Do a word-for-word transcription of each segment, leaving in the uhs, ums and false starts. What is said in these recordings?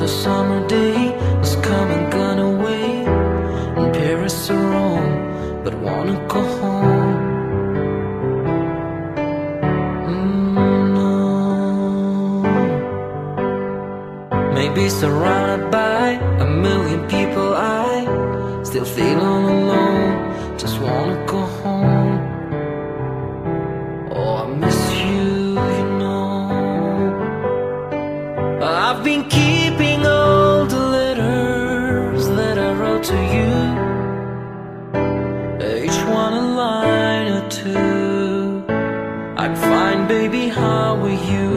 Another summer day has come and gone away, in Paris or Rome, but wanna go home. mm, no. Maybe surrounded by a million people, I still feel all alone, just wanna go home. Oh, I miss you, you know. I've been keeping all the letters that I wrote to you, each one a line or two. I'm fine, baby, how are you?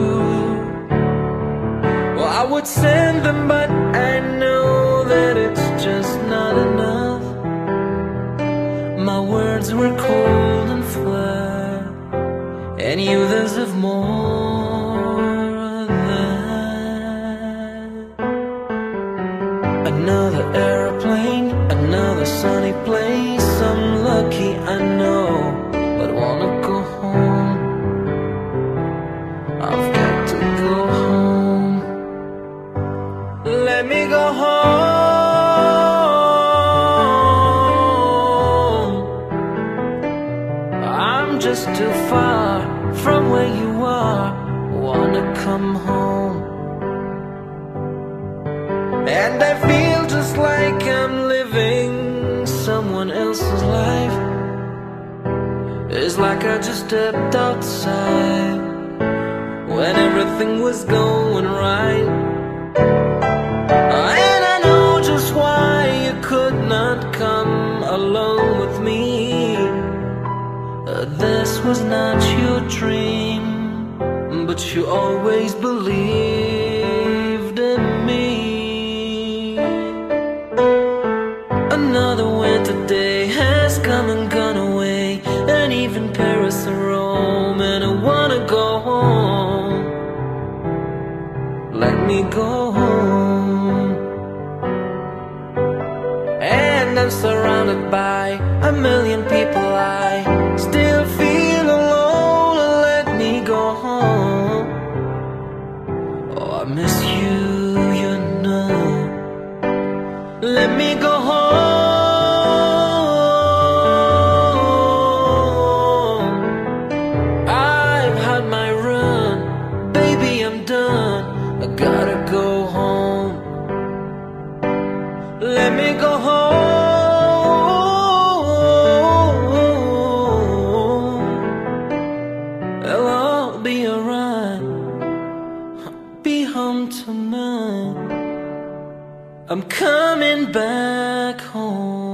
Well, I would send them, but I know that it's just not enough. My words were cold and flat, and you deserve more than another airplane, another sunny place. I'm lucky, I know, but wanna go home. I've got to go home. Let me go home. I'm just too far from where you are, wanna come home. And I feel just like I'm living someone else's life. It's like I just stepped outside when everything was going right. And I know just why you could not come along with me. Uh, this was not your dream, but you always believed in me. Another winter day has come and gone away, and even Paris and Rome, and I wanna go home. Let me go home. And I'm surrounded by a million people, I still feel alone. Let me go home. Oh, I miss you, you know. Let me go home. I've had my run, baby, I'm done. I gotta go home. Let me go home. Well, I'll be alright. I'll be home tonight. I'm coming back home.